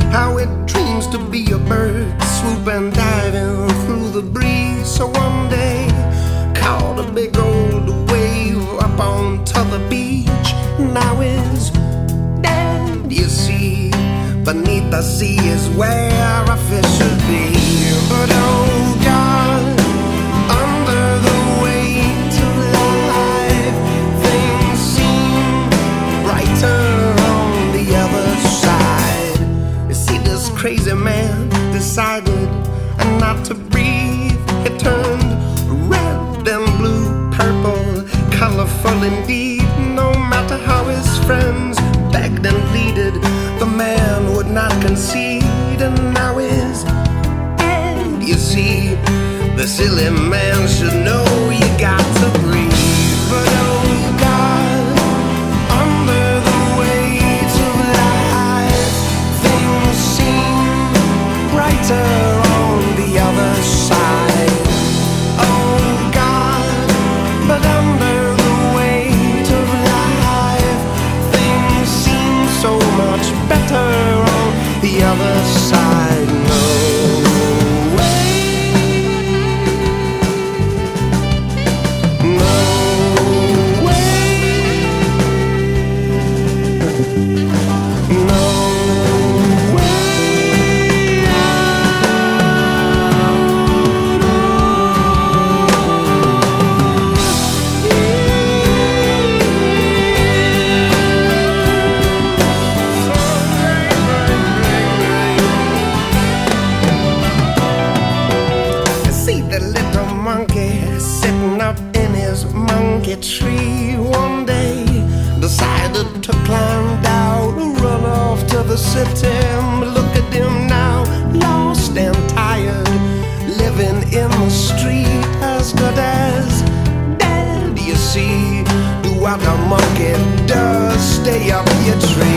how it dreams to be a bird, swooping, diving through the breeze. So one day, caught a big old wave up onto the beach. Now is dead, you see. Beneath the sea is where a fish should be. But oh God, under the weight of life, things seem brighter on the other side. You see, this crazy man decided not to breathe. It turned red and blue, purple, colorful indeed. No matter how his friends begged and pleaded, the man would not concede. And now is dead, you see. The silly man should know you got to breathe. But oh God, under the weight of life, things seem brighter on the other side. Oh God, but under the weight of life, things seem so much better on the other side. No way, no way, no way sitting up in his monkey tree one day, decided to climb down, run off to the city. Look at him now, lost and tired, living in the street, as good as dead, you see. Do what the monkey does, stay up your tree.